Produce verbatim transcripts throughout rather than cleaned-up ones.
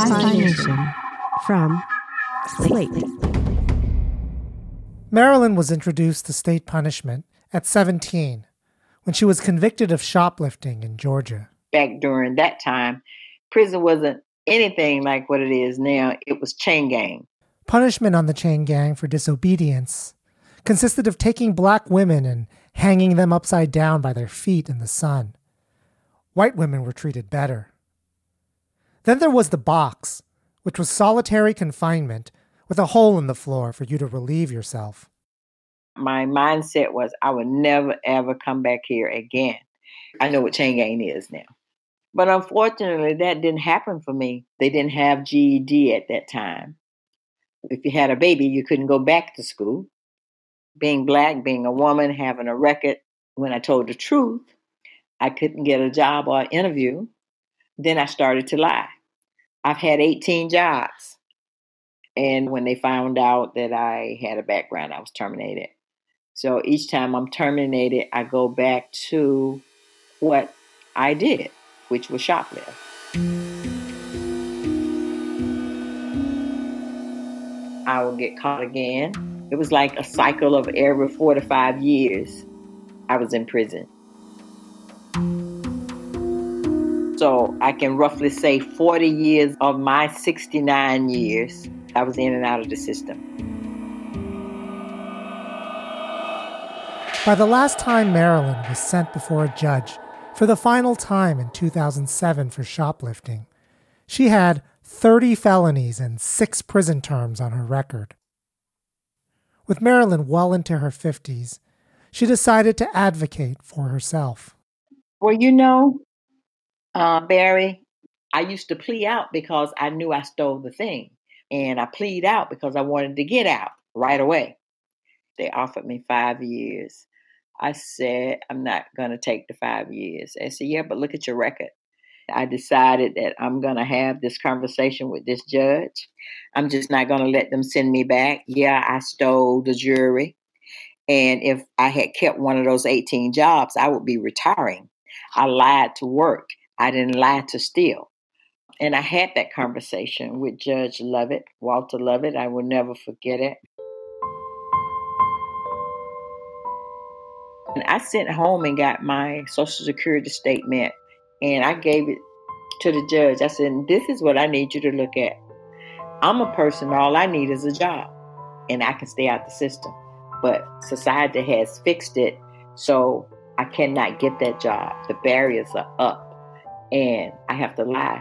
Hi-Fi Nation from Slate. Marilyn was introduced to state punishment at seventeen when she was convicted of shoplifting in Georgia. Back during that time, prison wasn't anything like what it is now. It was chain gang. Punishment on the chain gang for disobedience consisted of taking black women and hanging them upside down by their feet in the sun. White women were treated better. Then there was the box, which was solitary confinement with a hole in the floor for you to relieve yourself. My mindset was I would never, ever come back here again. I know what chain gang is now. But unfortunately, that didn't happen for me. They didn't have G E D at that time. If you had a baby, you couldn't go back to school. Being black, being a woman, having a record, when I told the truth, I couldn't get a job or an interview. Then I started to lie. I've had eighteen jobs. And when they found out that I had a background, I was terminated. So each time I'm terminated, I go back to what I did, which was shoplift. I would get caught again. It was like a cycle of every four to five years I was in prison. So I can roughly say forty years of my sixty-nine years, I was in and out of the system. By the last time Marilyn was sent before a judge for the final time in two thousand seven for shoplifting, she had thirty felonies and six prison terms on her record. With Marilyn well into her fifties, she decided to advocate for herself. Well, you know, uh, Barry, I used to plea out because I knew I stole the thing. And I plead out because I wanted to get out right away. They offered me five years. I said, I'm not going to take the five years. They said, yeah, but look at your record. I decided that I'm going to have this conversation with this judge. I'm just not going to let them send me back. Yeah, I stole the jury. And if I had kept one of those eighteen jobs, I would be retiring. I lied to work. I didn't lie to steal. And I had that conversation with Judge Lovett, Walter Lovett. I will never forget it. And I sent home and got my Social Security statement, and I gave it to the judge. I said, this is what I need you to look at. I'm a person, all I need is a job, and I can stay out the system. But society has fixed it, so I cannot get that job. The barriers are up, and I have to lie.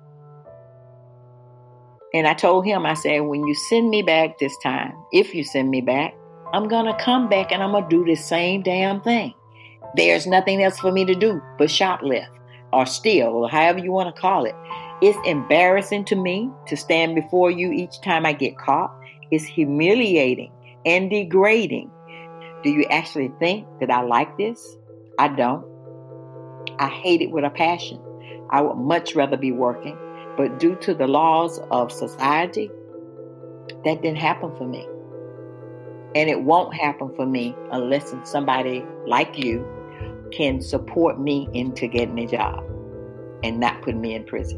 And I told him, I said, when you send me back this time, if you send me back, I'm going to come back and I'm going to do the same damn thing. There's nothing else for me to do but shoplift or steal or however you want to call it. It's embarrassing to me to stand before you each time I get caught. It's humiliating and degrading. Do you actually think that I like this? I don't. I hate it with a passion. I would much rather be working. But due to the laws of society, that didn't happen for me. And it won't happen for me unless somebody like you can support me into getting a job and not put me in prison.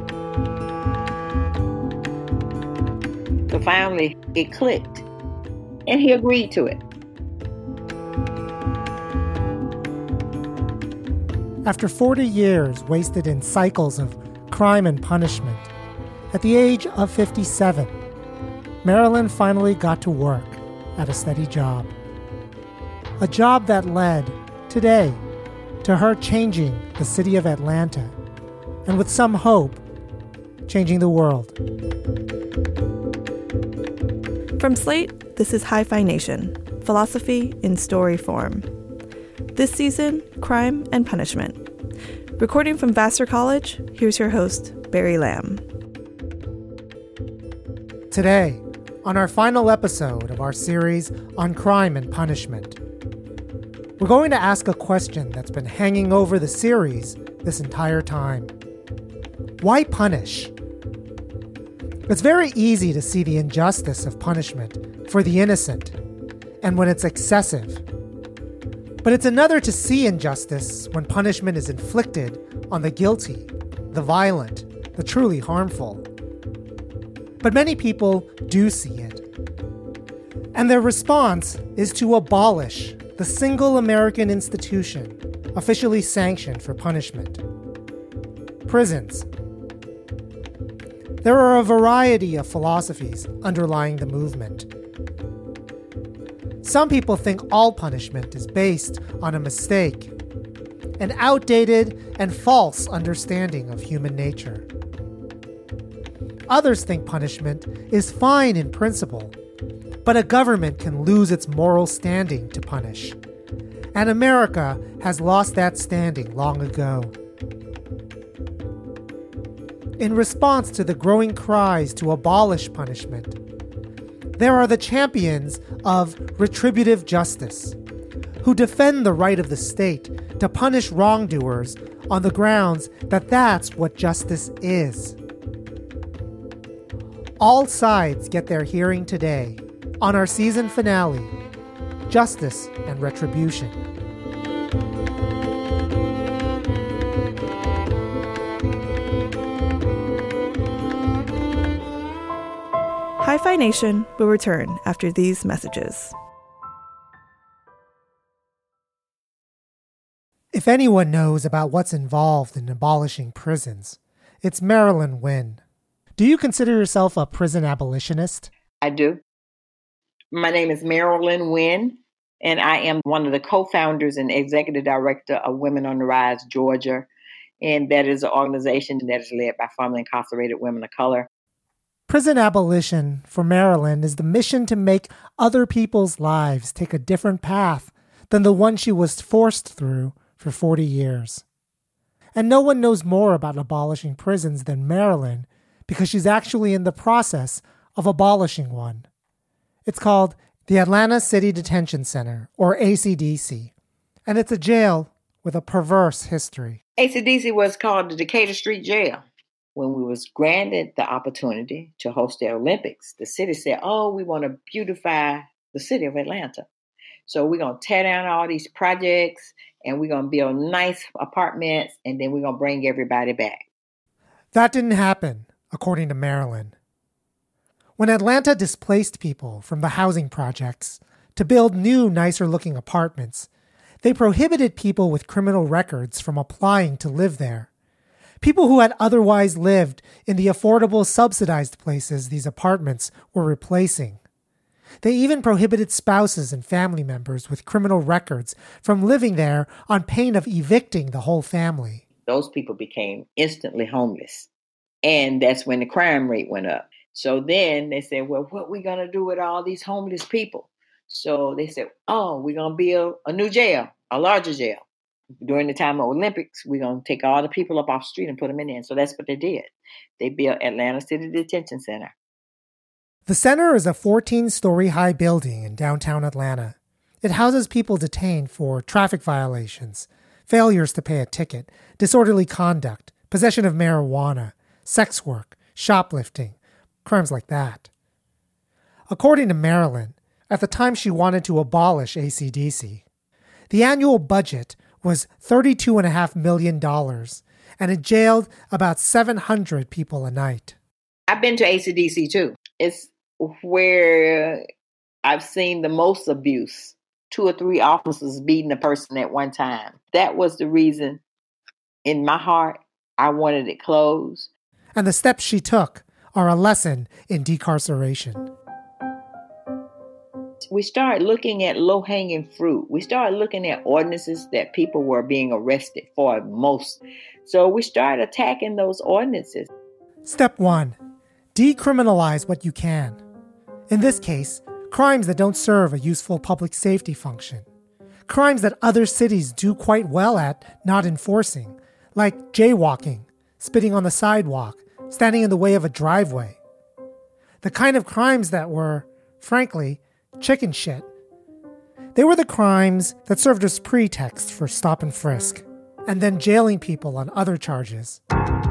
So finally, it clicked. And he agreed to it. After forty years wasted in cycles of crime and punishment, at the age of fifty-seven, Marilyn finally got to work at a steady job. A job that led, today, to her changing the city of Atlanta, and with some hope, changing the world. From Slate, this is Hi-Fi Nation, philosophy in story form. This season, crime and punishment. Recording from Vassar College, here's your host, Barry Lamb. Today, on our final episode of our series on crime and punishment, we're going to ask a question that's been hanging over the series this entire time. Why punish? It's very easy to see the injustice of punishment for the innocent, and when it's excessive. But it's another to see injustice when punishment is inflicted on the guilty, the violent, the truly harmful. But many people do see it. And their response is to abolish the single American institution officially sanctioned for punishment: prisons. There are a variety of philosophies underlying the movement. Some people think all punishment is based on a mistake, an outdated and false understanding of human nature. Others think punishment is fine in principle, but a government can lose its moral standing to punish. And America has lost that standing long ago. In response to the growing cries to abolish punishment, there are the champions of retributive justice, who defend the right of the state to punish wrongdoers on the grounds that that's what justice is. All sides get their hearing today on our season finale, Justice and Retribution. Hi-Fi Nation will return after these messages. If anyone knows about what's involved in abolishing prisons, it's Marilyn Wynn. Do you consider yourself a prison abolitionist? I do. My name is Marilyn Wynn, and I am one of the co-founders and executive director of Women on the Rise Georgia, and that is an organization that is led by formerly incarcerated women of color. Prison abolition for Marilyn is the mission to make other people's lives take a different path than the one she was forced through for forty years. And no one knows more about abolishing prisons than Marilyn because she's actually in the process of abolishing one. It's called the Atlanta City Detention Center, or A C D C, and it's a jail with a perverse history. A C D C was called the Decatur Street Jail. When we was granted the opportunity to host the Olympics, the city said, oh, we want to beautify the city of Atlanta. So we're going to tear down all these projects and we're going to build nice apartments and then we're going to bring everybody back. That didn't happen, according to Marilyn. When Atlanta displaced people from the housing projects to build new, nicer-looking apartments, they prohibited people with criminal records from applying to live there. People who had otherwise lived in the affordable, subsidized places these apartments were replacing. They even prohibited spouses and family members with criminal records from living there on pain of evicting the whole family. Those people became instantly homeless. And that's when the crime rate went up. So then they said, well, what are we going to do with all these homeless people? So they said, oh, we're going to build a new jail, a larger jail. During the time of Olympics, we're going to take all the people up off the street and put them in there. And so that's what they did. They built Atlanta City Detention Center. The center is a fourteen-story high building in downtown Atlanta. It houses people detained for traffic violations, failures to pay a ticket, disorderly conduct, possession of marijuana, sex work, shoplifting, crimes like that. According to Marilyn, at the time she wanted to abolish A C D C, the annual budget was thirty-two point five million dollars, and it jailed about seven hundred people a night. I've been to A C D C too. It's where I've seen the most abuse. Two or three officers beating a person at one time. That was the reason, in my heart, I wanted it closed. And the steps she took are a lesson in decarceration. We started looking at low-hanging fruit. We started looking at ordinances that people were being arrested for most. So we started attacking those ordinances. Step one, decriminalize what you can. In this case, crimes that don't serve a useful public safety function. Crimes that other cities do quite well at not enforcing, like jaywalking, spitting on the sidewalk, standing in the way of a driveway. The kind of crimes that were, frankly, chicken shit. They were the crimes that served as pretext for stop and frisk, and then jailing people on other charges.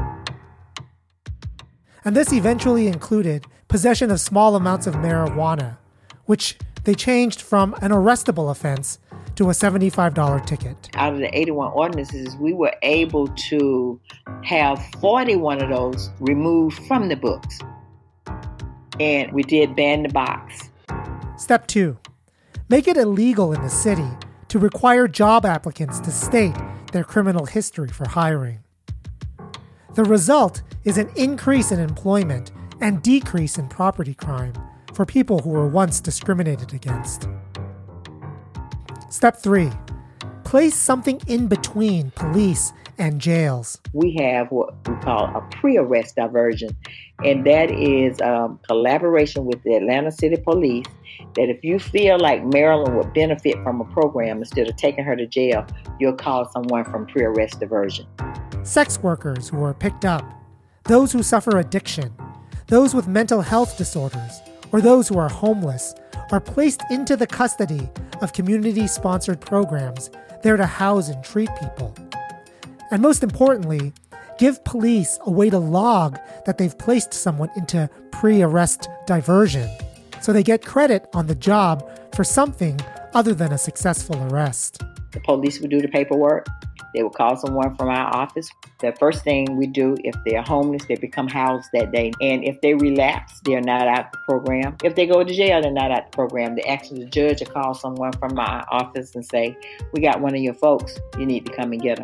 And this eventually included possession of small amounts of marijuana, which they changed from an arrestable offense to a seventy-five dollars ticket. Out of the eighty-one ordinances, we were able to have forty-one of those removed from the books. And we did ban the box. Step two, make it illegal in the city to require job applicants to state their criminal history for hiring. The result is an increase in employment and decrease in property crime for people who were once discriminated against. Step three, place something in between police and jails. We have what we call a pre-arrest diversion, and that is um, collaboration with the Atlanta City Police, that if you feel like Maryland would benefit from a program, instead of taking her to jail, you'll call someone from pre-arrest diversion. Sex workers who are picked up, those who suffer addiction, those with mental health disorders, or those who are homeless are placed into the custody of community-sponsored programs there to house and treat people. And most importantly, give police a way to log that they've placed someone into pre-arrest diversion, so they get credit on the job for something other than a successful arrest. The police would do the paperwork. They would call someone from our office. The first thing we do, if they're homeless, they become housed that day. And if they relapse, they're not out the program. If they go to jail, they're not out the program. They actually, the judge will call someone from my office and say, we got one of your folks. You need to come and get them.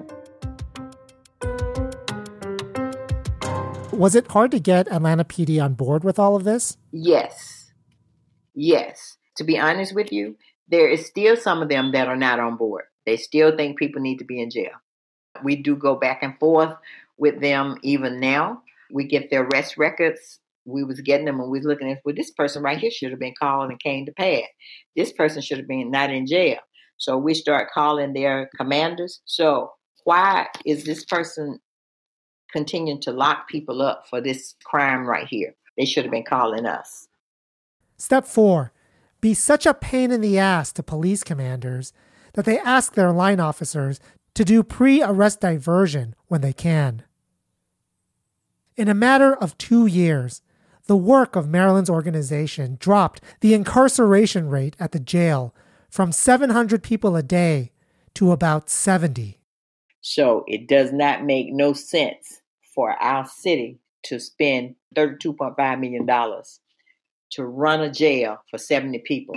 Was it hard to get Atlanta P D on board with all of this? Yes. Yes. To be honest with you, there is still some of them that are not on board. They still think people need to be in jail. We do go back and forth with them even now. We get their arrest records. We was getting them and we was looking at, well, this person right here should have been called and came to pad. This person should have been not in jail. So we start calling their commanders. So why is this person continuing to lock people up for this crime right here? They should have been calling us. Step four, be such a pain in the ass to police commanders that they ask their line officers to do pre-arrest diversion when they can. In a matter of two years, the work of Maryland's organization dropped the incarceration rate at the jail from seven hundred people a day to about seventy. So it does not make no sense for our city to spend thirty-two point five million dollars to run a jail for seventy people.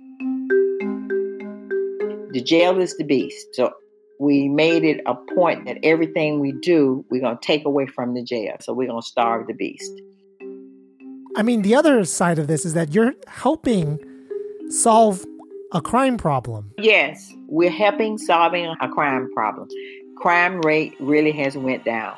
The jail is the beast. So we made it a point that everything we do, we're going to take away from the jail. So we're going to starve the beast. I mean, the other side of this is that you're helping solve a crime problem. Yes, we're helping solving a crime problem. Crime rate really has went down.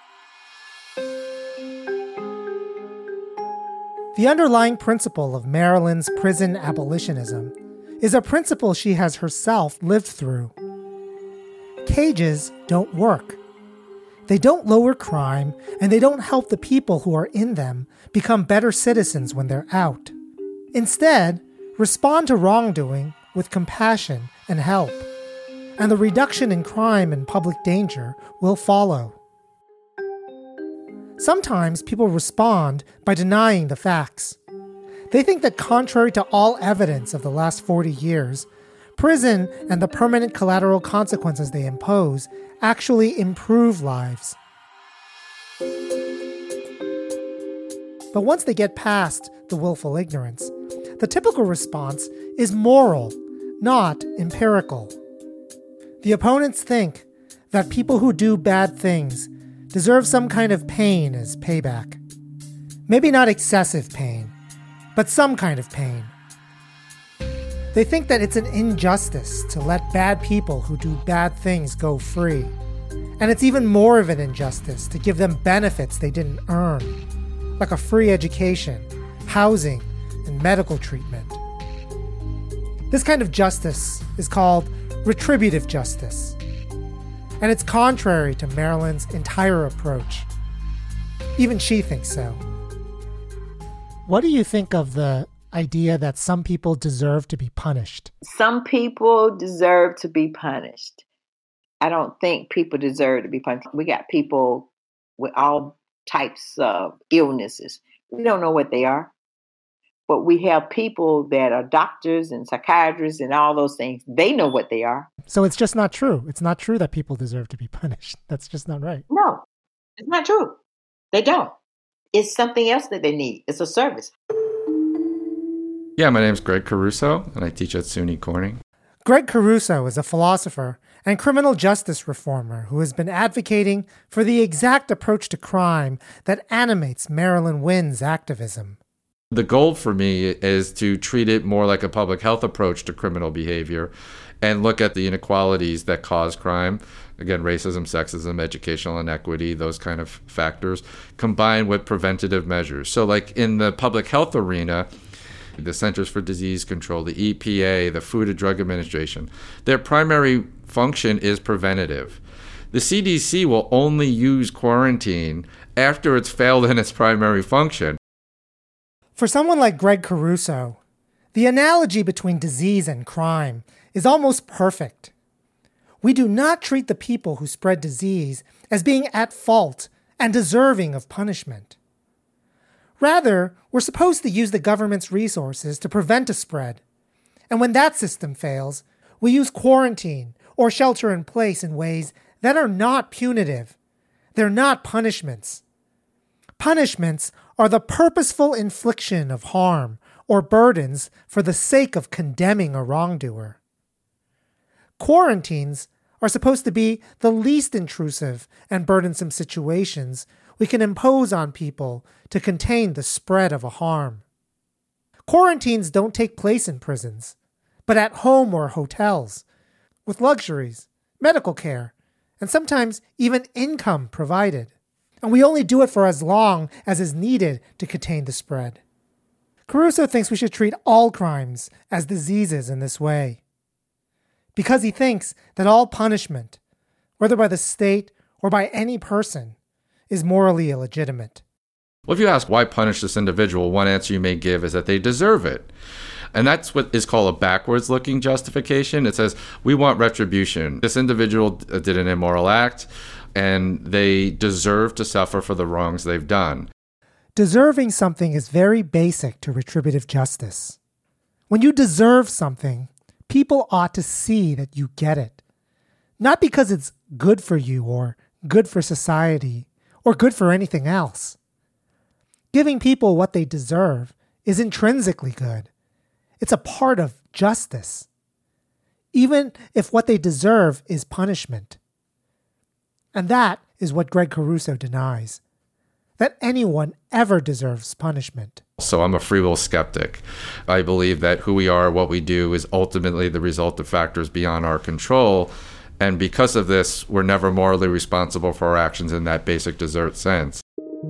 The underlying principle of Maryland's prison abolitionism is a principle she has herself lived through. Cages don't work. They don't lower crime, and they don't help the people who are in them become better citizens when they're out. Instead, respond to wrongdoing with compassion and help, and the reduction in crime and public danger will follow. Sometimes people respond by denying the facts. They think that contrary to all evidence of the last forty years, prison and the permanent collateral consequences they impose actually improve lives. But once they get past the willful ignorance, the typical response is moral, not empirical. The opponents think that people who do bad things deserve some kind of pain as payback. Maybe not excessive pain, but some kind of pain. They think that it's an injustice to let bad people who do bad things go free. And it's even more of an injustice to give them benefits they didn't earn, like a free education, housing, and medical treatment. This kind of justice is called retributive justice, and it's contrary to Maryland's entire approach. Even she thinks so. What do you think of the idea that some people deserve to be punished? Some people deserve to be punished. I don't think people deserve to be punished. We got people with all types of illnesses. We don't know what they are. But we have people that are doctors and psychiatrists and all those things. They know what they are. So it's just not true. It's not true that people deserve to be punished. That's just not right. No, it's not true. They don't. It's something else that they need. It's a service. Yeah, my name's Greg Caruso, and I teach at SUNY Corning. Greg Caruso is a philosopher and criminal justice reformer who has been advocating for the exact approach to crime that animates Marilyn Wynn's activism. The goal for me is to treat it more like a public health approach to criminal behavior and look at the inequalities that cause crime. Again, racism, sexism, educational inequity, those kind of factors, combined with preventative measures. So like in the public health arena, the Centers for Disease Control, the E P A, the Food and Drug Administration, their primary function is preventative. The C D C will only use quarantine after it's failed in its primary function. For someone like Greg Caruso, the analogy between disease and crime is almost perfect. We do not treat the people who spread disease as being at fault and deserving of punishment. Rather, we're supposed to use the government's resources to prevent a spread. And when that system fails, we use quarantine or shelter in place in ways that are not punitive. They're not punishments. Punishments are the purposeful infliction of harm or burdens for the sake of condemning a wrongdoer. Quarantines are supposed to be the least intrusive and burdensome situations we can impose on people to contain the spread of a harm. Quarantines don't take place in prisons, but at home or hotels, with luxuries, medical care, and sometimes even income provided. And we only do it for as long as is needed to contain the spread. Caruso thinks we should treat all crimes as diseases in this way, because he thinks that all punishment, whether by the state or by any person, is morally illegitimate. Well, if you ask why punish this individual, one answer you may give is that they deserve it. And that's what is called a backwards-looking justification. It says, we want retribution. This individual did an immoral act, and they deserve to suffer for the wrongs they've done. Deserving something is very basic to retributive justice. When you deserve something, people ought to see that you get it. Not because it's good for you or good for society or good for anything else. Giving people what they deserve is intrinsically good. It's a part of justice, even if what they deserve is punishment. And that is what Greg Caruso denies, that anyone ever deserves punishment. So I'm a free will skeptic. I believe that who we are, what we do, is ultimately the result of factors beyond our control. And because of this, we're never morally responsible for our actions in that basic desert sense.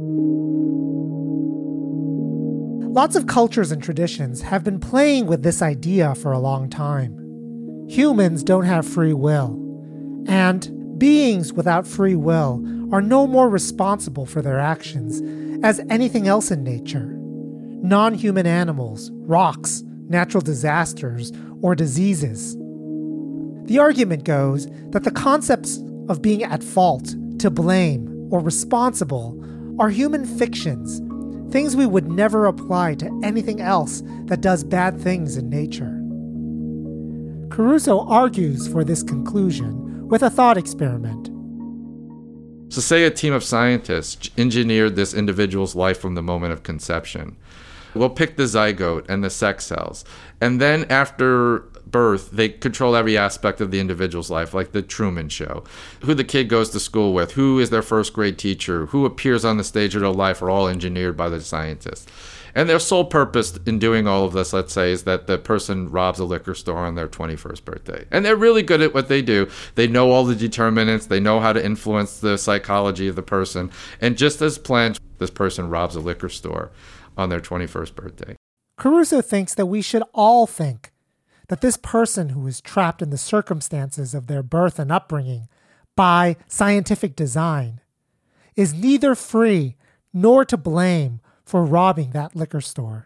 Lots of cultures and traditions have been playing with this idea for a long time. Humans don't have free will, and beings without free will are no more responsible for their actions as anything else in nature. Non-human animals, rocks, natural disasters, or diseases. The argument goes that the concepts of being at fault, to blame, or responsible are human fictions, things we would never apply to anything else that does bad things in nature. Caruso argues for this conclusion with a thought experiment. So say a team of scientists engineered this individual's life from the moment of conception. We'll pick the zygote and the sex cells. And then after birth, they control every aspect of the individual's life, like the Truman Show. Who the kid goes to school with, who is their first grade teacher, who appears on the stage of their life are all engineered by the scientists. And their sole purpose in doing all of this, let's say, is that the person robs a liquor store on their twenty-first birthday. And they're really good at what they do. They know all the determinants. They know how to influence the psychology of the person. And just as planned, this person robs a liquor store on their twenty-first birthday. Caruso thinks that we should all think that this person who is trapped in the circumstances of their birth and upbringing by scientific design is neither free nor to blame for robbing that liquor store.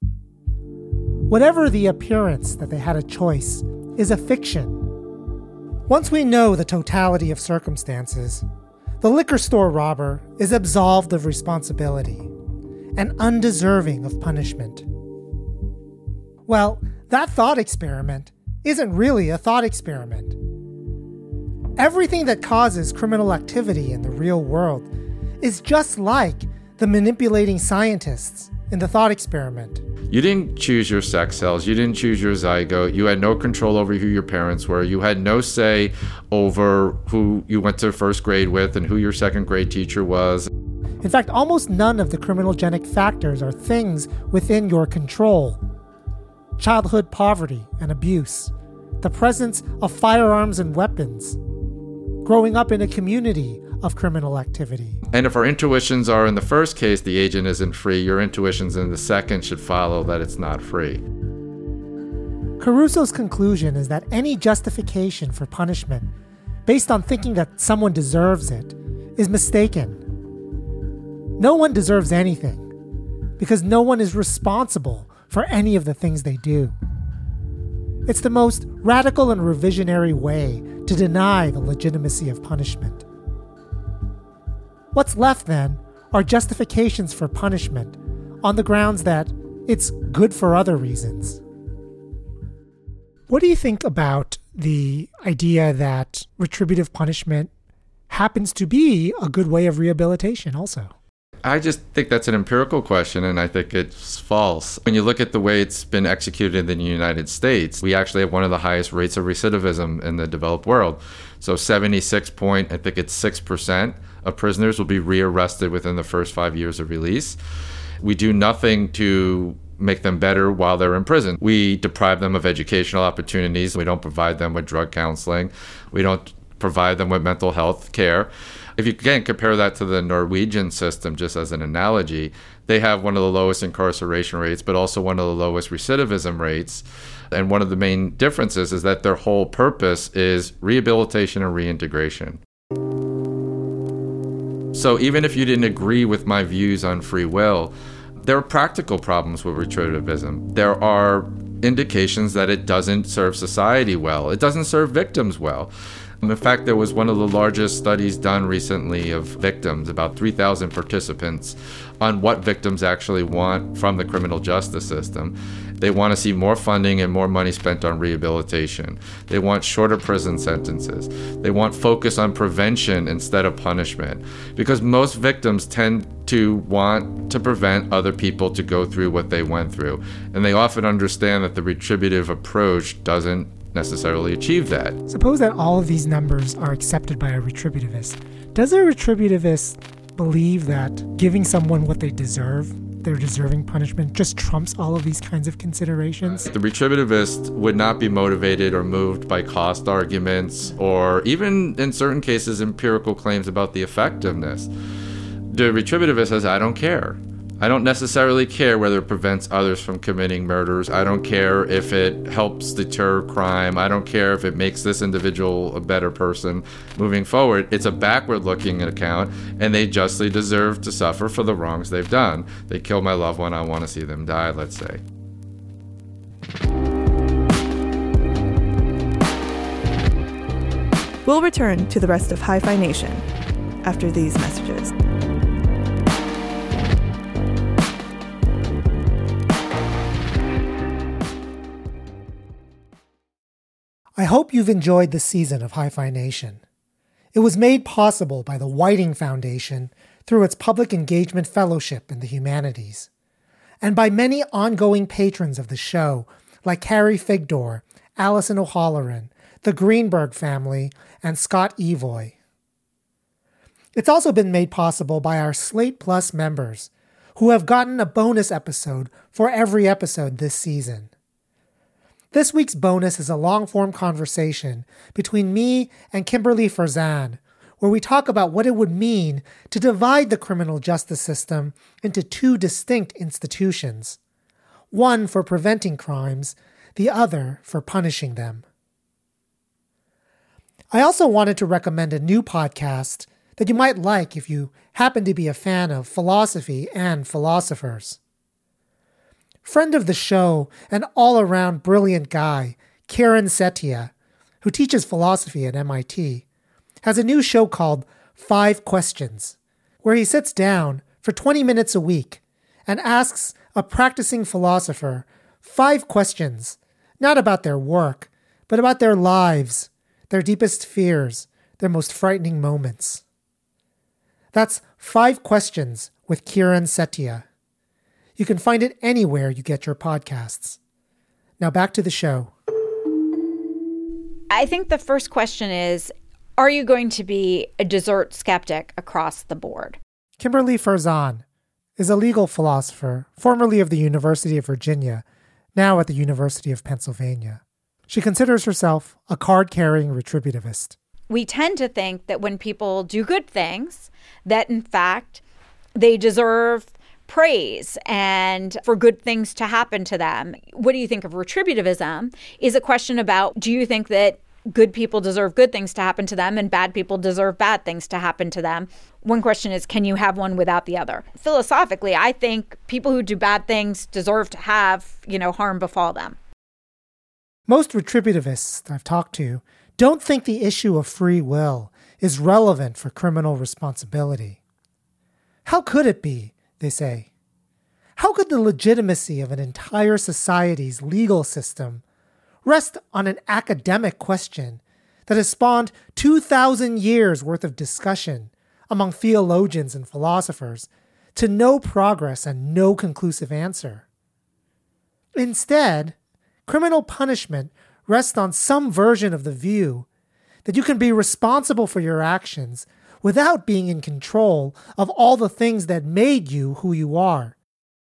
Whatever the appearance that they had a choice is a fiction. Once we know the totality of circumstances, the liquor store robber is absolved of responsibility and undeserving of punishment. Well, that thought experiment isn't really a thought experiment. Everything that causes criminal activity in the real world is just like the manipulating scientists in the thought experiment. You didn't choose your sex cells. You didn't choose your zygote. You had no control over who your parents were. You had no say over who you went to first grade with and who your second grade teacher was. In fact, almost none of the criminogenic factors are things within your control. Childhood poverty and abuse, the presence of firearms and weapons, growing up in a community of criminal activity. And if our intuitions are in the first case, the agent isn't free, your intuitions in the second should follow that it's not free. Caruso's conclusion is that any justification for punishment based on thinking that someone deserves it is mistaken. No one deserves anything because no one is responsible for any of the things they do. It's the most radical and revisionary way to deny the legitimacy of punishment. What's left, then, are justifications for punishment on the grounds that it's good for other reasons. What do you think about the idea that retributive punishment happens to be a good way of rehabilitation also? I just think that's an empirical question, and I think it's false. When you look at the way it's been executed in the United States, we actually have one of the highest rates of recidivism in the developed world. So seventy-six point, I think it's six percent of prisoners will be rearrested within the first five years of release. We do nothing to make them better while they're in prison. We deprive them of educational opportunities. We don't provide them with drug counseling. We don't provide them with mental health care. If you can compare that to the Norwegian system, just as an analogy, they have one of the lowest incarceration rates, but also one of the lowest recidivism rates. And one of the main differences is that their whole purpose is rehabilitation and reintegration. So even if you didn't agree with my views on free will, there are practical problems with retributivism. There are indications that it doesn't serve society well. It doesn't serve victims well. In fact, there was one of the largest studies done recently of victims, about three thousand participants, on what victims actually want from the criminal justice system. They want to see more funding and more money spent on rehabilitation. They want shorter prison sentences. They want focus on prevention instead of punishment. Because most victims tend to want to prevent other people to go through what they went through. And they often understand that the retributive approach doesn't necessarily achieve that. Suppose that all of these numbers are accepted by a retributivist. Does a retributivist believe that giving someone what they deserve, their deserving punishment, just trumps all of these kinds of considerations? The retributivist would not be motivated or moved by cost arguments or even, in certain cases, empirical claims about the effectiveness. The retributivist says, I don't care. I don't necessarily care whether it prevents others from committing murders. I don't care if it helps deter crime. I don't care if it makes this individual a better person moving forward. It's a backward-looking account, and they justly deserve to suffer for the wrongs they've done. They killed my loved one. I want to see them die, let's say. We'll return to the rest of Hi-Fi Nation after these messages. I hope you've enjoyed this season of Hi-Fi Nation. It was made possible by the Whiting Foundation through its Public Engagement Fellowship in the Humanities, and by many ongoing patrons of the show like Carrie Figdor, Allison O'Halloran, the Greenberg family, and Scott Evoy. It's also been made possible by our Slate Plus members, who have gotten a bonus episode for every episode this season. This week's bonus is a long-form conversation between me and Kimberly Ferzan, where we talk about what it would mean to divide the criminal justice system into two distinct institutions, one for preventing crimes, the other for punishing them. I also wanted to recommend a new podcast that you might like if you happen to be a fan of philosophy and philosophers. Friend of the show and all-around brilliant guy, Kiran Setia, who teaches philosophy at M I T, has a new show called Five Questions, where he sits down for twenty minutes a week and asks a practicing philosopher five questions, not about their work, but about their lives, their deepest fears, their most frightening moments. That's Five Questions with Kiran Setia. You can find it anywhere you get your podcasts. Now back to the show. I think the first question is, are you going to be a dessert skeptic across the board? Kimberly Farzan is a legal philosopher, formerly of the University of Virginia, now at the University of Pennsylvania. She considers herself a card-carrying retributivist. We tend to think that when people do good things, that in fact they deserve praise and for good things to happen to them. What do you think of retributivism? Is a question about, do you think that good people deserve good things to happen to them and bad people deserve bad things to happen to them? One question is, can you have one without the other? Philosophically, I think people who do bad things deserve to have, you know, harm befall them. Most retributivists I've talked to don't think the issue of free will is relevant for criminal responsibility. How could it be, they say? How could the legitimacy of an entire society's legal system rest on an academic question that has spawned two thousand years worth of discussion among theologians and philosophers to no progress and no conclusive answer? Instead, criminal punishment rests on some version of the view that you can be responsible for your actions without being in control of all the things that made you who you are.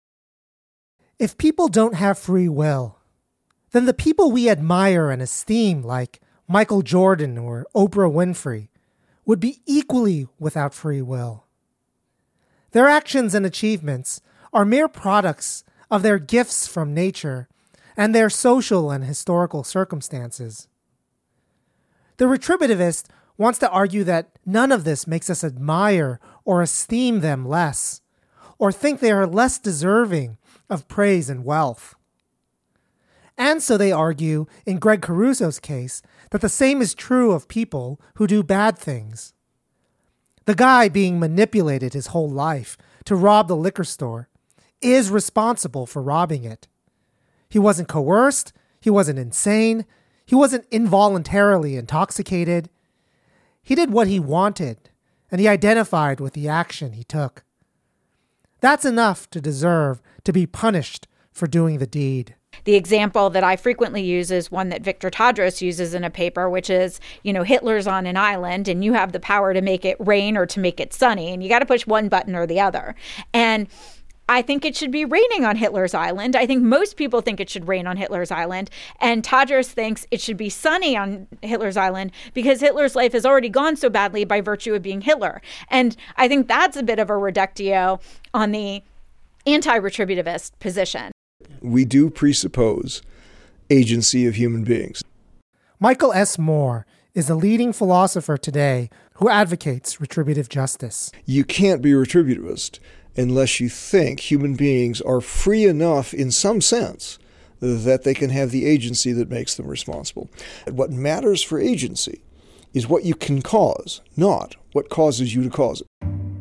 If people don't have free will, then the people we admire and esteem, like Michael Jordan or Oprah Winfrey, would be equally without free will. Their actions and achievements are mere products of their gifts from nature and their social and historical circumstances. The retributivist wants to argue that none of this makes us admire or esteem them less, or think they are less deserving of praise and wealth. And so they argue, in Greg Caruso's case, that the same is true of people who do bad things. The guy being manipulated his whole life to rob the liquor store is responsible for robbing it. He wasn't coerced, he wasn't insane, he wasn't involuntarily intoxicated. He did what he wanted, and he identified with the action he took. That's enough to deserve to be punished for doing the deed. The example that I frequently use is one that Victor Tadros uses in a paper, which is, you know, Hitler's on an island and you have the power to make it rain or to make it sunny, and you got to push one button or the other. And I think it should be raining on Hitler's island. I think most people think it should rain on Hitler's island. And Tadros thinks it should be sunny on Hitler's island because Hitler's life has already gone so badly by virtue of being Hitler. And I think that's a bit of a reductio on the anti-retributivist position. We do presuppose agency of human beings. Michael S. Moore is a leading philosopher today who advocates retributive justice. You can't be a retributivist unless you think human beings are free enough in some sense that they can have the agency that makes them responsible. What matters for agency is what you can cause, not what causes you to cause it.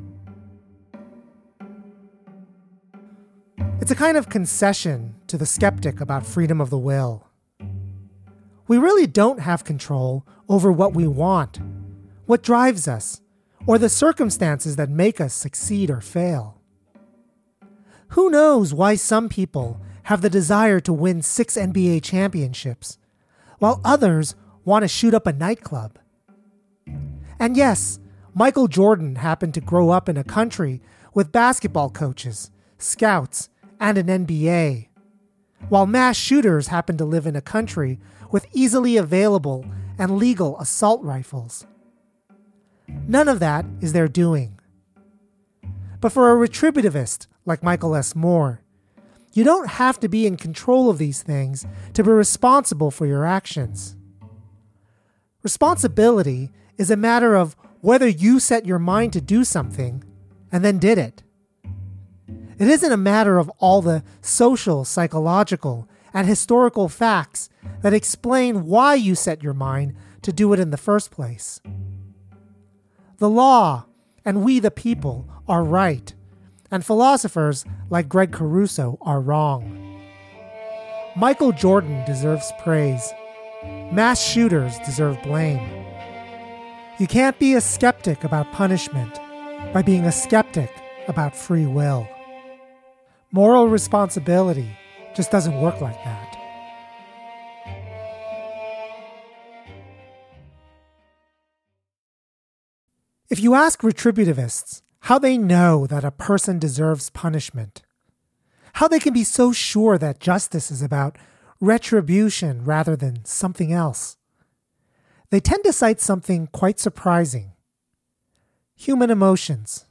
It's a kind of concession to the skeptic about freedom of the will. We really don't have control over what we want, what drives us, or the circumstances that make us succeed or fail. Who knows why some people have the desire to win six N B A championships, while others want to shoot up a nightclub? And yes, Michael Jordan happened to grow up in a country with basketball coaches, scouts, and an N B A, while mass shooters happen to live in a country with easily available and legal assault rifles. None of that is their doing. But for a retributivist like Michael S. Moore, you don't have to be in control of these things to be responsible for your actions. Responsibility is a matter of whether you set your mind to do something and then did it. It isn't a matter of all the social, psychological, and historical facts that explain why you set your mind to do it in the first place. The law and we the people are right, and philosophers like Greg Caruso are wrong. Michael Jordan deserves praise. Mass shooters deserve blame. You can't be a skeptic about punishment by being a skeptic about free will. Moral responsibility just doesn't work like that. If you ask retributivists how they know that a person deserves punishment, how they can be so sure that justice is about retribution rather than something else, they tend to cite something quite surprising: human emotions.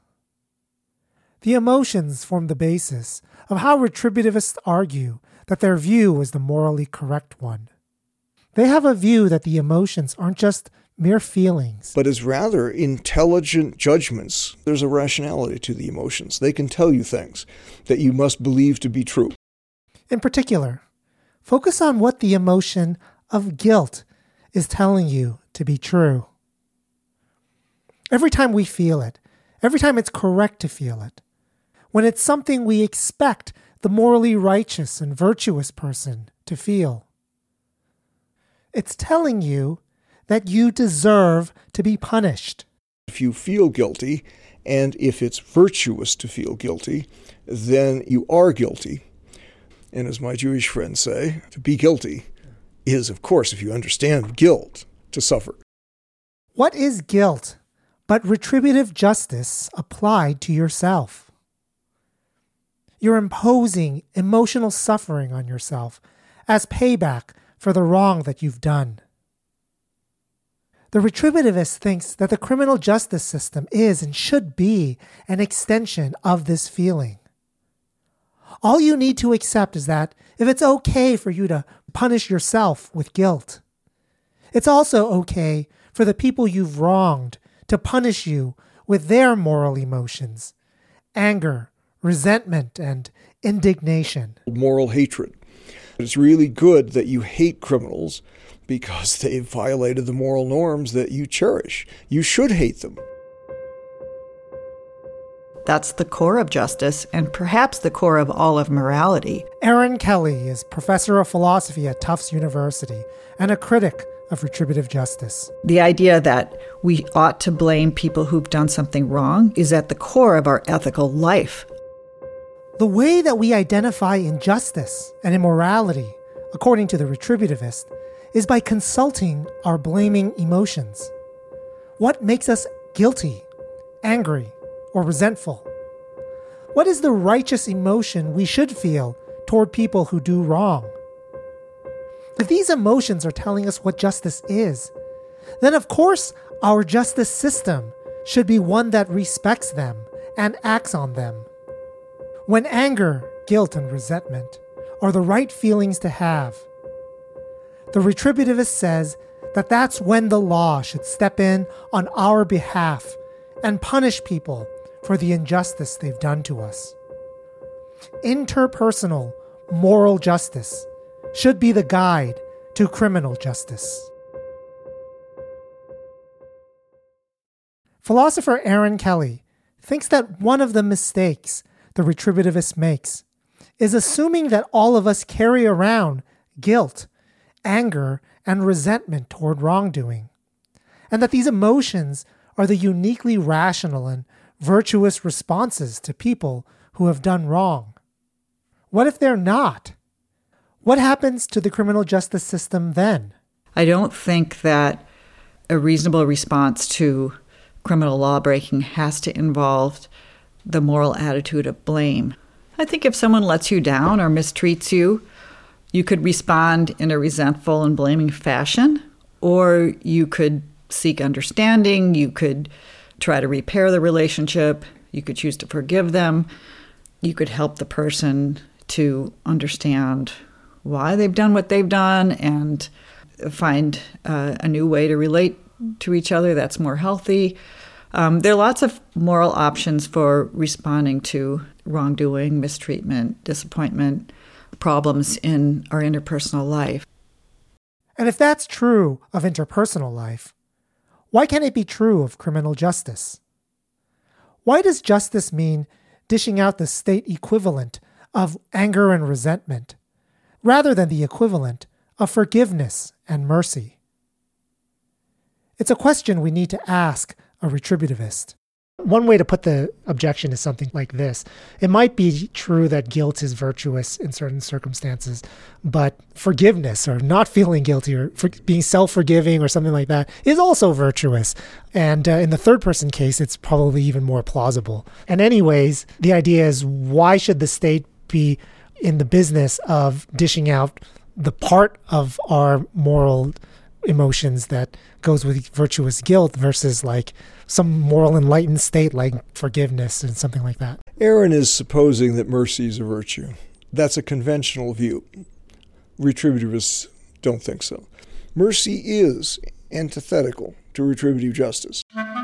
The emotions form the basis of how retributivists argue that their view is the morally correct one. They have a view that the emotions aren't just mere feelings, but as rather intelligent judgments. There's a rationality to the emotions. They can tell you things that you must believe to be true. In particular, focus on what the emotion of guilt is telling you to be true. Every time we feel it, every time it's correct to feel it, when it's something we expect the morally righteous and virtuous person to feel, it's telling you that you deserve to be punished. If you feel guilty, and if it's virtuous to feel guilty, then you are guilty. And as my Jewish friends say, to be guilty is, of course, if you understand guilt, to suffer. What is guilt but retributive justice applied to yourself? You're imposing emotional suffering on yourself as payback for the wrong that you've done. The retributivist thinks that the criminal justice system is and should be an extension of this feeling. All you need to accept is that if it's okay for you to punish yourself with guilt, it's also okay for the people you've wronged to punish you with their moral emotions, anger, resentment, and indignation. Moral hatred. It's really good that you hate criminals because they've violated the moral norms that you cherish. You should hate them. That's the core of justice, and perhaps the core of all of morality. Erin Kelly is professor of philosophy at Tufts University and a critic of retributive justice. The idea that we ought to blame people who've done something wrong is at the core of our ethical life. The way that we identify injustice and immorality, according to the retributivist, is by consulting our blaming emotions. What makes us guilty, angry, or resentful? What is the righteous emotion we should feel toward people who do wrong? If these emotions are telling us what justice is, then of course our justice system should be one that respects them and acts on them. When anger, guilt, and resentment are the right feelings to have, the retributivist says that that's when the law should step in on our behalf and punish people for the injustice they've done to us. Interpersonal moral justice should be the guide to criminal justice. Philosopher Erin Kelly thinks that one of the mistakes the retributivist makes is assuming that all of us carry around guilt, anger, and resentment toward wrongdoing, and that these emotions are the uniquely rational and virtuous responses to people who have done wrong. What if they're not? What happens to the criminal justice system then? I don't think that a reasonable response to criminal law breaking has to involve the moral attitude of blame. I think if someone lets you down or mistreats you, you could respond in a resentful and blaming fashion, or you could seek understanding, you could try to repair the relationship, you could choose to forgive them, you could help the person to understand why they've done what they've done and find uh, a new way to relate to each other that's more healthy. Um, there are lots of moral options for responding to wrongdoing, mistreatment, disappointment, problems in our interpersonal life. And if that's true of interpersonal life, why can't it be true of criminal justice? Why does justice mean dishing out the state equivalent of anger and resentment, rather than the equivalent of forgiveness and mercy? It's a question we need to ask a retributivist. One way to put the objection is something like this. It might be true that guilt is virtuous in certain circumstances, but forgiveness or not feeling guilty or for being self-forgiving or something like that is also virtuous. And uh, in the third person case, it's probably even more plausible. And anyways, the idea is, why should the state be in the business of dishing out the part of our moral emotions that goes with virtuous guilt versus like some moral enlightened state like forgiveness and something like that? Aaron is supposing that mercy is a virtue. That's a conventional view. Retributivists don't think so. Mercy is antithetical to retributive justice.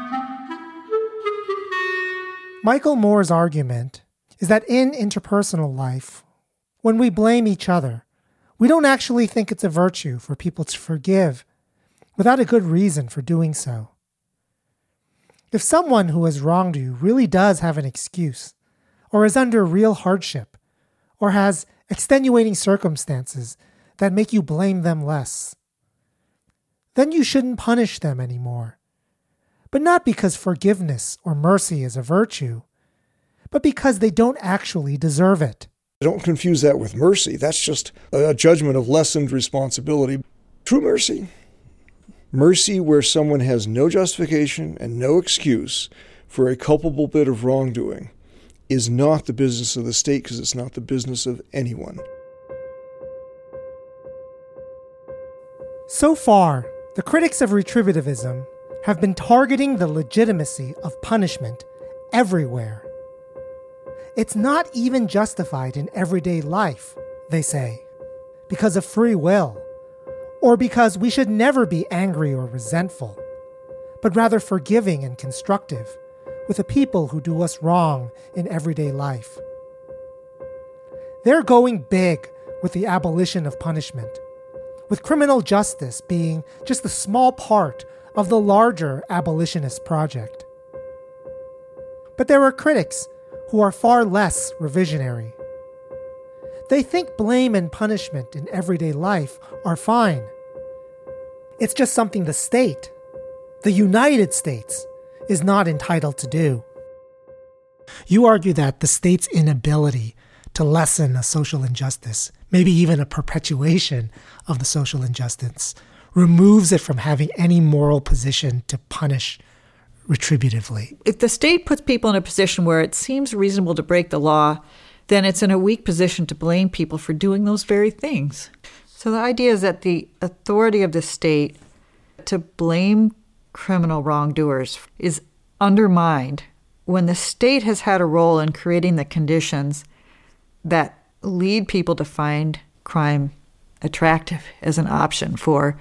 Michael Moore's argument is that in interpersonal life, when we blame each other, we don't actually think it's a virtue for people to forgive without a good reason for doing so. If someone who has wronged you really does have an excuse, or is under real hardship, or has extenuating circumstances that make you blame them less, then you shouldn't punish them anymore. But not because forgiveness or mercy is a virtue, but because they don't actually deserve it. Don't confuse that with mercy. That's just a judgment of lessened responsibility. True mercy, mercy where someone has no justification and no excuse for a culpable bit of wrongdoing, is not the business of the state because it's not the business of anyone. So far, the critics of retributivism have been targeting the legitimacy of punishment everywhere. It's not even justified in everyday life, they say, because of free will, or because we should never be angry or resentful, but rather forgiving and constructive with the people who do us wrong in everyday life. They're going big with the abolition of punishment, with criminal justice being just a small part of the larger abolitionist project. But there are critics who are far less revisionary. They think blame and punishment in everyday life are fine. It's just something the state, the United States, is not entitled to do. You argue that the state's inability to lessen a social injustice, maybe even a perpetuation of the social injustice, removes it from having any moral position to punish retributively. If the state puts people in a position where it seems reasonable to break the law, then it's in a weak position to blame people for doing those very things. So the idea is that the authority of the state to blame criminal wrongdoers is undermined when the state has had a role in creating the conditions that lead people to find crime attractive as an option for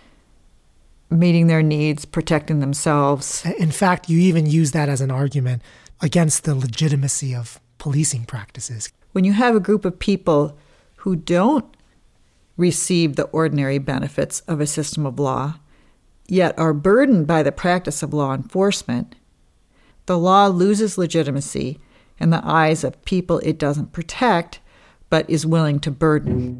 meeting their needs, protecting themselves. In fact, you even use that as an argument against the legitimacy of policing practices. When you have a group of people who don't receive the ordinary benefits of a system of law, yet are burdened by the practice of law enforcement, the law loses legitimacy in the eyes of people it doesn't protect, but is willing to burden.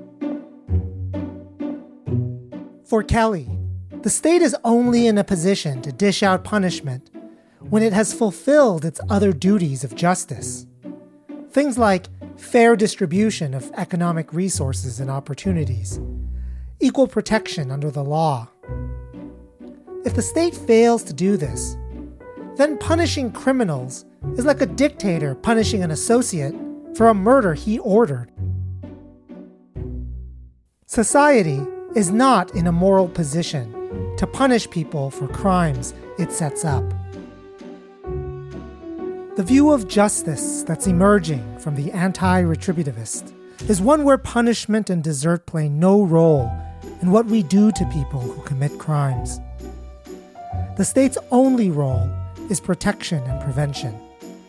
For Kelly, the state is only in a position to dish out punishment when it has fulfilled its other duties of justice. Things like fair distribution of economic resources and opportunities, equal protection under the law. If the state fails to do this, then punishing criminals is like a dictator punishing an associate for a murder he ordered. Society is not in a moral position to punish people for crimes it sets up. The view of justice that's emerging from the anti-retributivist is one where punishment and desert play no role in what we do to people who commit crimes. The state's only role is protection and prevention.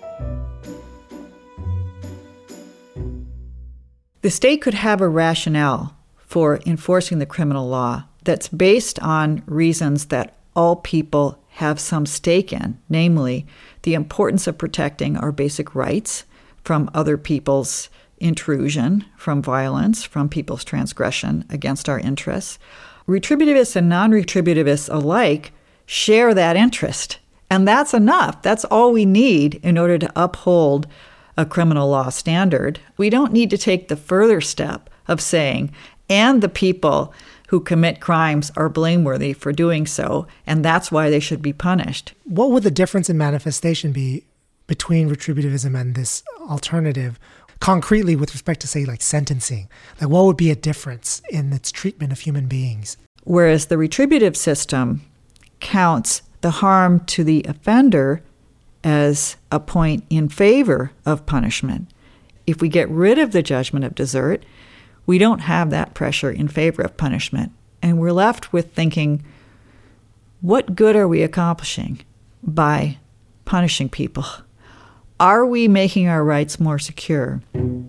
The state could have a rationale for enforcing the criminal law that's based on reasons that all people have some stake in, namely the importance of protecting our basic rights from other people's intrusion, from violence, from people's transgression against our interests. Retributivists and non-retributivists alike share that interest And that's enough. That's all we need in order to uphold a criminal law standard. We don't need to take the further step of saying, and the people who commit crimes are blameworthy for doing so, and that's why they should be punished. What would the difference in manifestation be between retributivism and this alternative, concretely with respect to, say, like sentencing? Like, what would be a difference in its treatment of human beings? Whereas the retributive system counts the harm to the offender as a point in favor of punishment. If we get rid of the judgment of desert, we don't have that pressure in favor of punishment. And we're left with thinking, what good are we accomplishing by punishing people? Are we making our rights more secure?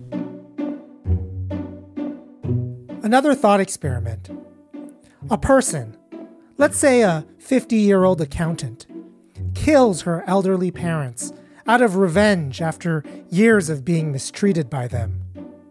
Another thought experiment. A person, let's say a fifty-year-old accountant, kills her elderly parents out of revenge after years of being mistreated by them.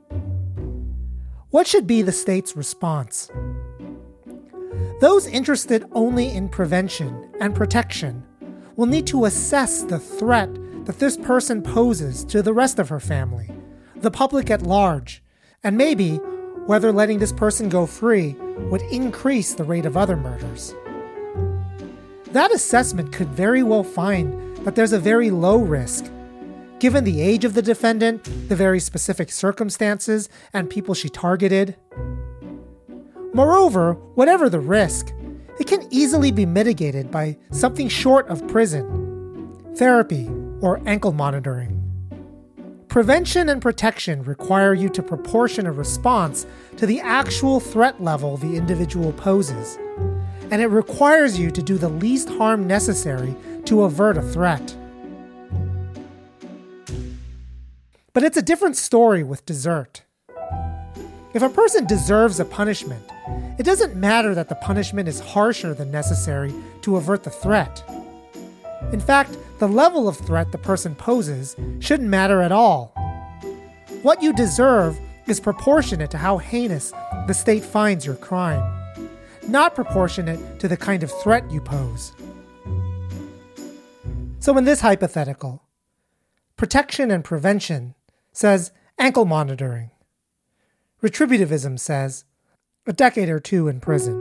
What should be the state's response? Those interested only in prevention and protection will need to assess the threat that this person poses to the rest of her family, the public at large, and maybe whether letting this person go free would increase the rate of other murders. That assessment could very well find that there's a very low risk, given the age of the defendant, the very specific circumstances, and people she targeted. Moreover, whatever the risk, it can easily be mitigated by something short of prison, therapy, or ankle monitoring. Prevention and protection require you to proportion a response to the actual threat level the individual poses, and it requires you to do the least harm necessary to avert a threat. But it's a different story with desert. If a person deserves a punishment, it doesn't matter that the punishment is harsher than necessary to avert the threat. In fact, the level of threat the person poses shouldn't matter at all. What you deserve is proportionate to how heinous the state finds your crime, not proportionate to the kind of threat you pose. So in this hypothetical, protection and prevention says ankle monitoring. Retributivism says a decade or two in prison.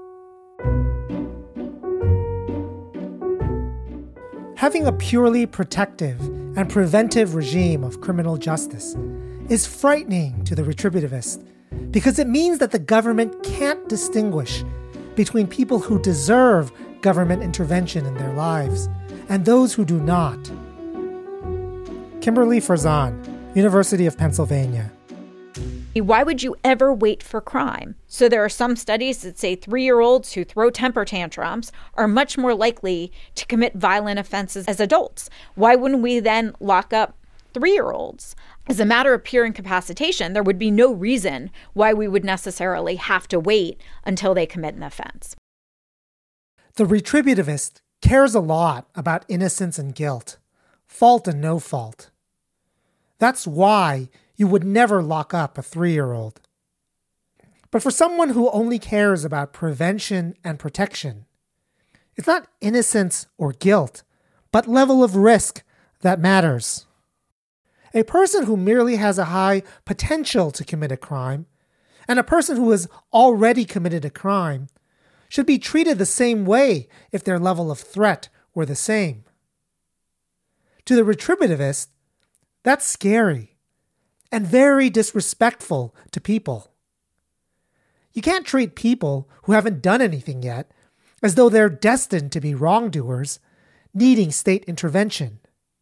Having a purely protective and preventive regime of criminal justice is frightening to the retributivist because it means that the government can't distinguish between people who deserve government intervention in their lives and those who do not. Kimberly Frazan, University of Pennsylvania. Why would you ever wait for crime? So there are some studies that say three-year-olds who throw temper tantrums are much more likely to commit violent offenses as adults. Why wouldn't we then lock up three-year-olds? As a matter of pure incapacitation, there would be no reason why we would necessarily have to wait until they commit an offense. The retributivist cares a lot about innocence and guilt, fault and no fault. That's why you would never lock up a three-year-old. But for someone who only cares about prevention and protection, it's not innocence or guilt, but level of risk that matters. A person who merely has a high potential to commit a crime, and a person who has already committed a crime, should be treated the same way if their level of threat were the same. To the retributivist, that's scary and very disrespectful to people. You can't treat people who haven't done anything yet as though they're destined to be wrongdoers, needing state intervention.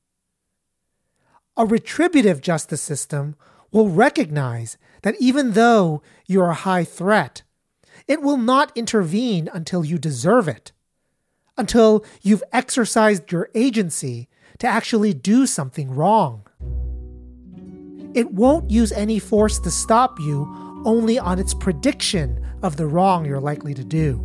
A retributive justice system will recognize that even though you're a high threat, it will not intervene until you deserve it, until you've exercised your agency to actually do something wrong. It won't use any force to stop you only on its prediction of the wrong you're likely to do.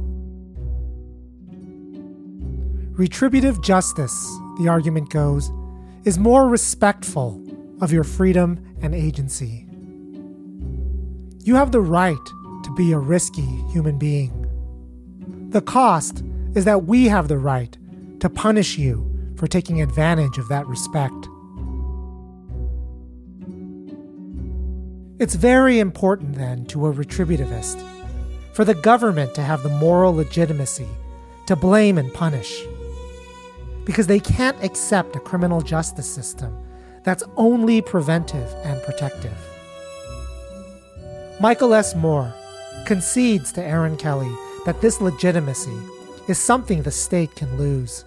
Retributive justice, the argument goes, is more respectful of your freedom and agency. You have the right to be a risky human being. The cost is that we have the right to punish you for taking advantage of that respect. It's very important, then, to a retributivist for the government to have the moral legitimacy to blame and punish, because they can't accept a criminal justice system that's only preventive and protective. Michael S. Moore concedes to Aaron Kelly that this legitimacy is something the state can lose.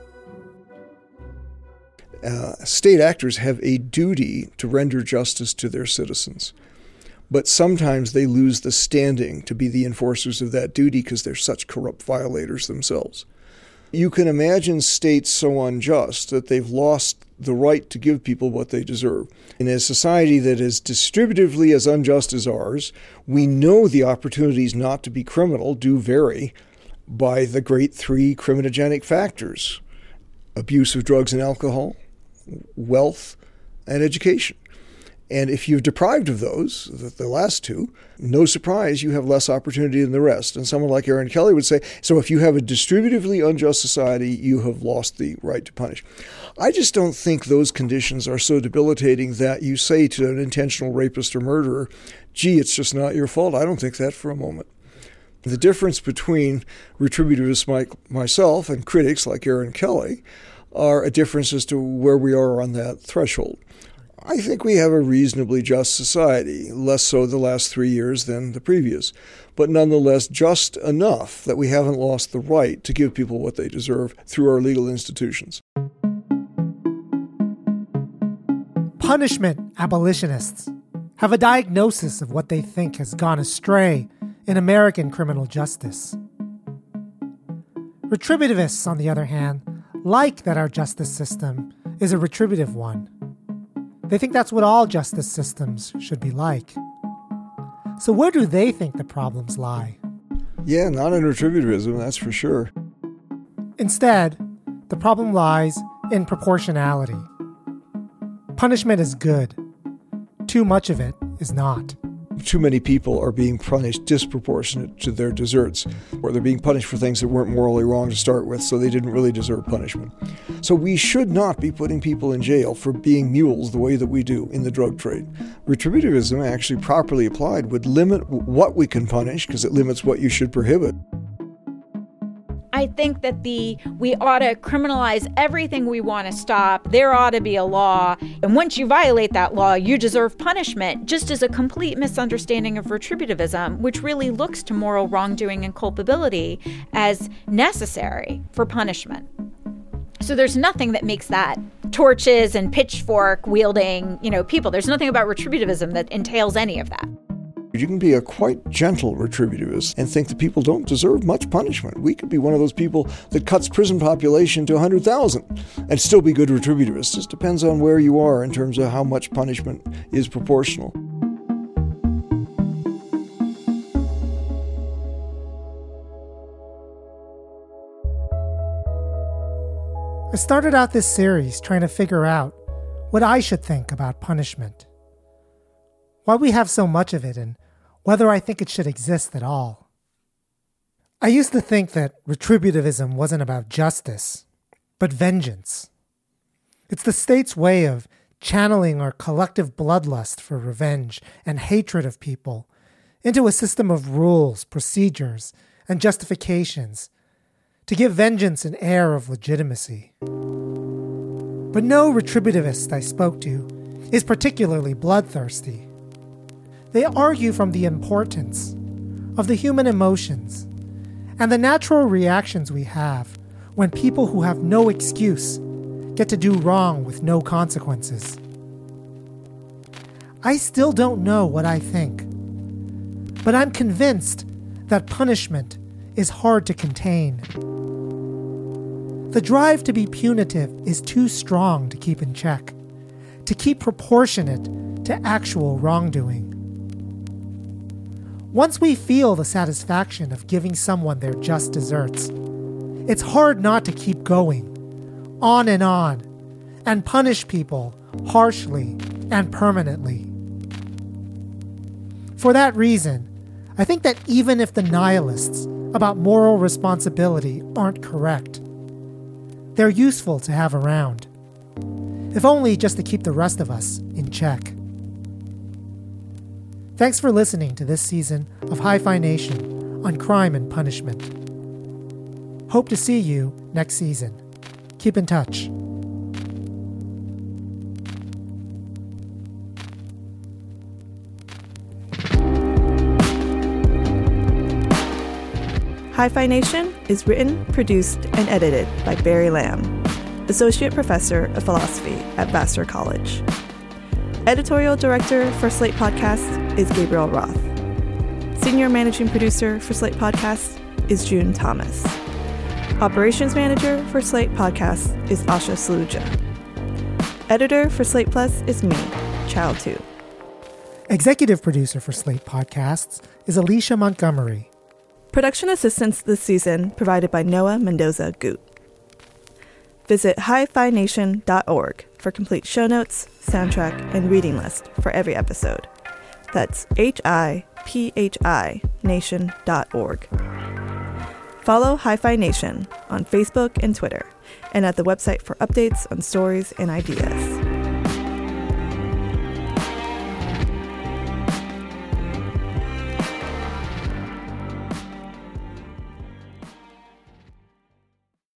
Uh, state actors have a duty to render justice to their citizens, but sometimes they lose the standing to be the enforcers of that duty because they're such corrupt violators themselves. You can imagine states so unjust that they've lost the right to give people what they deserve. In a society that is distributively as unjust as ours, we know the opportunities not to be criminal do vary by the great three criminogenic factors: abuse of drugs and alcohol, wealth, and education. And if you're deprived of those, the last two, no surprise, you have less opportunity than the rest. And someone like Aaron Kelly would say, so if you have a distributively unjust society, you have lost the right to punish. I just don't think those conditions are so debilitating that you say to an intentional rapist or murderer, gee, it's just not your fault. I don't think that for a moment. The difference between retributivists like myself and critics like Aaron Kelly are a difference as to where we are on that threshold. I think we have a reasonably just society, less so the last three years than the previous, but nonetheless just enough that we haven't lost the right to give people what they deserve through our legal institutions. Punishment abolitionists have a diagnosis of what they think has gone astray in American criminal justice. Retributivists, on the other hand, like that our justice system is a retributive one. They think that's what all justice systems should be like. So where do they think the problems lie? Yeah, not in retributivism, that's for sure. Instead, the problem lies in proportionality. Punishment is good. Too much of it is not. Too many people are being punished disproportionate to their deserts, or they're being punished for things that weren't morally wrong to start with, so they didn't really deserve punishment. So we should not be putting people in jail for being mules the way that we do in the drug trade. Retributivism, actually properly applied, would limit what we can punish because it limits what you should prohibit. I think that the we ought to criminalize everything we want to stop. There ought to be a law. And once you violate that law, you deserve punishment, just as a complete misunderstanding of retributivism, which really looks to moral wrongdoing and culpability as necessary for punishment. So there's nothing that makes that torches and pitchfork wielding, you know, people. There's nothing about retributivism that entails any of that. You can be a quite gentle retributivist and think that people don't deserve much punishment. We could be one of those people that cuts prison population to one hundred thousand and still be good retributivists. It just depends on where you are in terms of how much punishment is proportional. I started out this series trying to figure out what I should think about punishment, why we have so much of it, and whether I think it should exist at all. I used to think that retributivism wasn't about justice, but vengeance. It's the state's way of channeling our collective bloodlust for revenge and hatred of people into a system of rules, procedures, and justifications to give vengeance an air of legitimacy. But no retributivist I spoke to is particularly bloodthirsty. They argue from the importance of the human emotions and the natural reactions we have when people who have no excuse get to do wrong with no consequences. I still don't know what I think, but I'm convinced that punishment is hard to contain. The drive to be punitive is too strong to keep in check, to keep proportionate to actual wrongdoing. Once we feel the satisfaction of giving someone their just deserts, it's hard not to keep going, on and on, and punish people harshly and permanently. For that reason, I think that even if the nihilists about moral responsibility aren't correct, They're useful to have around, if only just to keep the rest of us in check. Thanks for listening to this season of Hi-Fi Nation on crime and punishment. Hope to see you next season. Keep in touch. Hi-Fi Nation is written, produced, and edited by Barry Lamb, Associate Professor of Philosophy at Vassar College. Editorial Director for Slate Podcasts is Gabriel Roth. Senior Managing Producer for Slate Podcasts is June Thomas. Operations Manager for Slate Podcasts is Asha Saluja. Editor for Slate Plus is me, Chow Tu. Executive Producer for Slate Podcasts is Alicia Montgomery. Production assistance this season provided by Noah Mendoza Goot. Visit hi fi nation dot org for complete show notes, soundtrack, and reading list for every episode. That's H I P H I nation dot org. Follow Hi-Fi Nation on Facebook and Twitter, and at the website for updates on stories and ideas.